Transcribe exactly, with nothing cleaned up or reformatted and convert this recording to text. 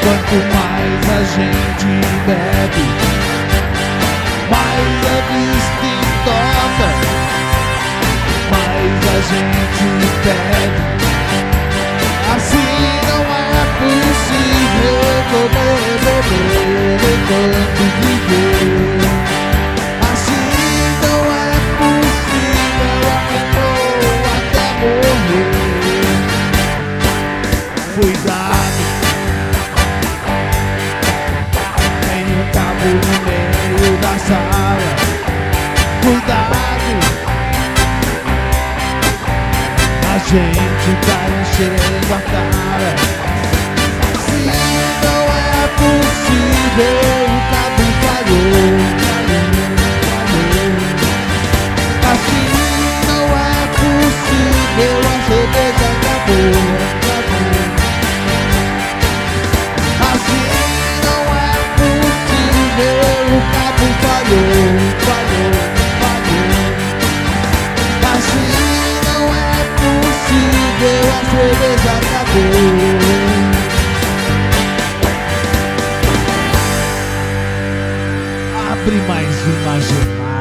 Quanto mais a gente bebe, mais é visto em toca, mais a gente bebe. Assim não é possível comer, beber enquanto viver. Assim não é possível amor até morrer. Cuidado, tem um cabo no meio da sala. Cuidado, a gente tá enchendo a cara. Se não é possível, o cabo falhou, falhou. Assim não é possível, a cerveja acabou, acabou. Assim não é possível, o cabo falhou, falhou, falhou. Assim não é possível, a cerveja acabou. Abre mais uma gelada.